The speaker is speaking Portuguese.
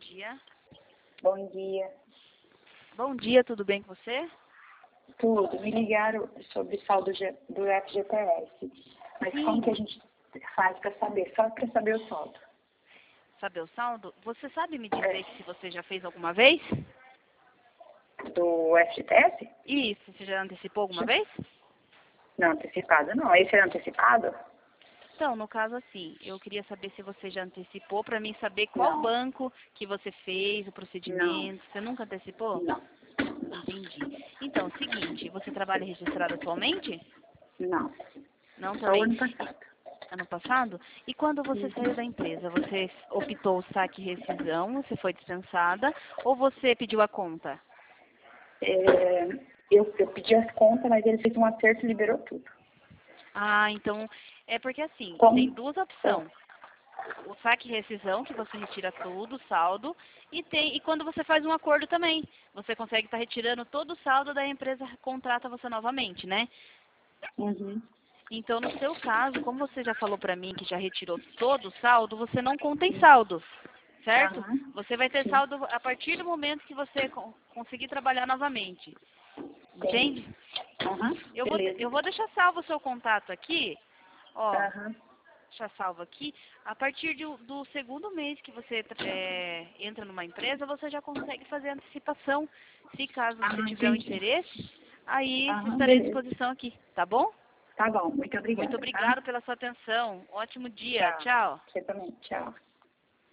dia. Bom dia. Bom dia, tudo bem com você? Tudo. Me ligaram sobre saldo do FGTS. Mas Sim. como que a gente faz para saber? Só para saber o saldo. Saber o saldo? Você sabe me dizer se você já fez alguma vez? Do FGTS? Isso, você já antecipou alguma vez? Não, antecipado não. Esse é antecipado? Então, no caso assim, eu queria saber se você já antecipou para mim saber qual Não. banco que você fez, o Não. procedimento. Você nunca antecipou? Não. Entendi. Então, seguinte, você trabalha registrado atualmente? Não. Não Só o também. ano passado. Ano passado? E quando você saiu da empresa, você optou o saque e rescisão, você foi dispensada, ou você pediu a conta? Eu pedi as contas, mas ele fez um acerto e liberou tudo. Ah, então, é porque assim, Como? tem duas opções. O saque e rescisão, que você retira tudo, saldo, e quando você faz um acordo também. Você consegue estar retirando todo o saldo, daí a empresa contrata você novamente, né? Uhum. Então, no seu caso, como você já falou pra mim que já retirou todo o saldo, você não conta em saldo, certo? Aham. Você vai ter Sim. saldo a partir do momento que você conseguir trabalhar novamente. Entende? Sim. Aham. Eu Beleza. vou deixar salvo o seu contato aqui, ó, Aham. deixar salvo aqui. A partir do segundo mês que você entra numa empresa, você já consegue fazer antecipação. Se caso você tiver um Entendi. interesse, aí Aham, estarei à beleza. disposição aqui, tá bom? Tá bom. Muito Muito obrigada, tá? obrigada pela sua atenção. Ótimo dia. Tchau. Tchau. Você também. Tchau.